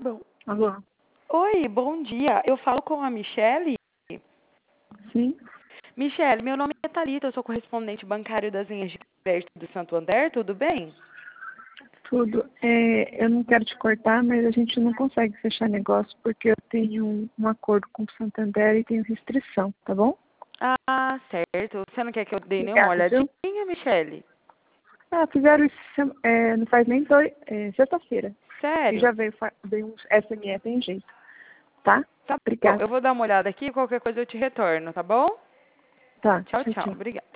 Bom. Alô? Oi, bom dia. Eu falo com a Michele. Sim? Michele, meu nome é Thalita, eu sou correspondente bancário das linhas de crédito do Santander, tudo bem? Tudo. Eu não quero te cortar, mas a gente não consegue fechar negócio porque eu tenho um acordo com o Santander e tenho restrição, tá bom? Ah, certo. Você não quer que eu dê nenhuma Obrigada, viu? olhadinha, Michele? Fizeram isso não faz nem sexta-feira. E Sério? já veio um SMS, tem jeito. Tá? Tá bom, Obrigada. eu vou dar uma olhada aqui, qualquer coisa eu te retorno, tá bom? Tá, Tchau, tchau, tchau. tchau. Obrigada.